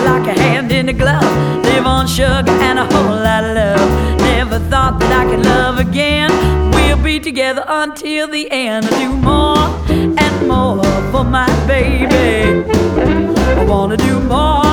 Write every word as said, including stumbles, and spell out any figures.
like a hand in a glove. Live on sugar and a whole lot of love. Never thought that I could love again. We'll be together until the end. I do more and more for my baby. I wanna do more